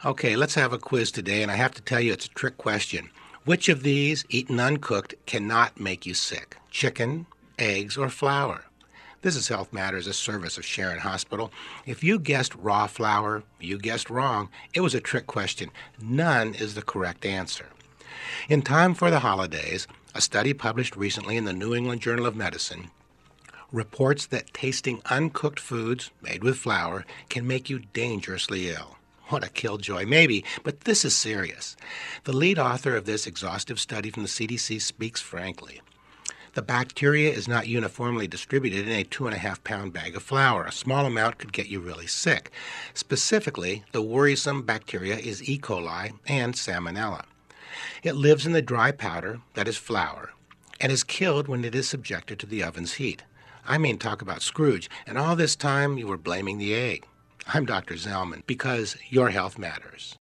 Okay, let's have a quiz today, and I have to tell you it's a trick question. Which of these, eaten uncooked, cannot make you sick? Chicken, eggs, or flour? This is Health Matters, a service of Sharon Hospital. If you guessed raw flour, you guessed wrong. It was a trick question. None is the correct answer. In time for the holidays, a study published recently in the New England Journal of Medicine reports that tasting uncooked foods made with flour can make you dangerously ill. What a killjoy, maybe, but this is serious. The lead author of this exhaustive study from the CDC speaks frankly. The bacteria is not uniformly distributed in a 2.5-pound bag of flour. A small amount could get you really sick. Specifically, the worrisome bacteria is E. coli and Salmonella. It lives in the dry powder, that is flour, and is killed when it is subjected to the oven's heat. I mean, talk about Scrooge, and all this time you were blaming the egg. I'm Dr. Zellman, because your health matters.